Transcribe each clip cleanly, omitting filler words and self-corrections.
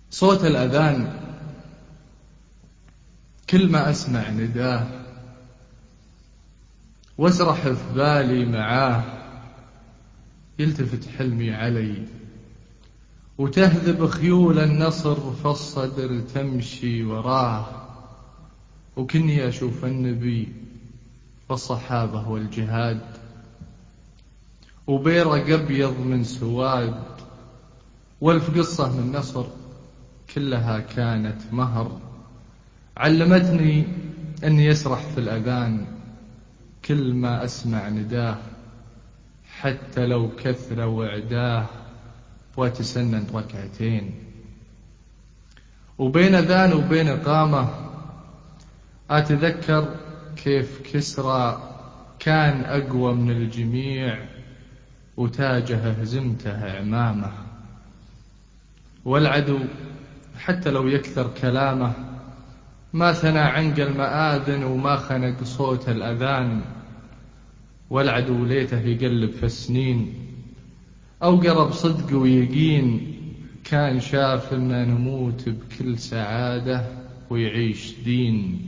صوت الأذان كل ما أسمع نداه واسرح في بالي معاه، يلتفت حلمي علي وتهذب خيول النصر فالصدر تمشي وراه، وكني أشوف النبي والصحابة والجهاد وبيرق أبيض من سواد، والف قصة من نصر كلها كانت مهر، علمتني أني يسرح في الأذان كل ما أسمع نداه، حتى لو كثر وعداه وأتسنن ركعتين. وبين أذان وبين إقامة أتذكر كيف كسرى كان أقوى من الجميع وتاجه هزمته عمامه، والعدو حتى لو يكثر كلامه ما ثنى عنق المآذن وما خنق صوت الأذان، والعدو ليته يقلب في السنين أو قرب صدق ويقين، كان شاف إننا نموت بكل سعادة ويعيش دين.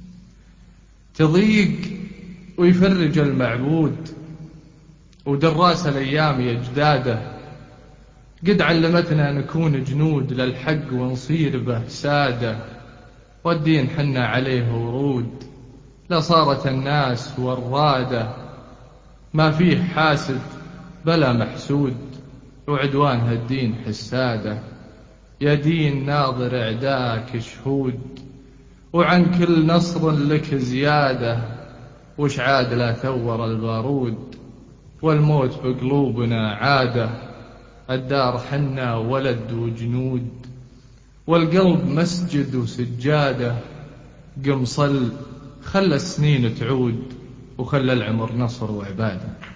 تضيق ويفرج المعبود ودراس الأيام يجداده، قد علمتنا نكون جنود للحق ونصير به سادة، والدين حنا عليه ورود لصارت الناس ورادة، ما فيه حاسد بلا محسود وعدوان هالدين حسادة، يا دين ناظر اعداك شهود وعن كل نصر لك زيادة، وش عاد لا ثور البارود والموت بقلوبنا عادة، الدار حنا ولد وجنود والقلب مسجد وسجادة، قم صل خلى السنين تعود وخلى العمر نصر وعبادة.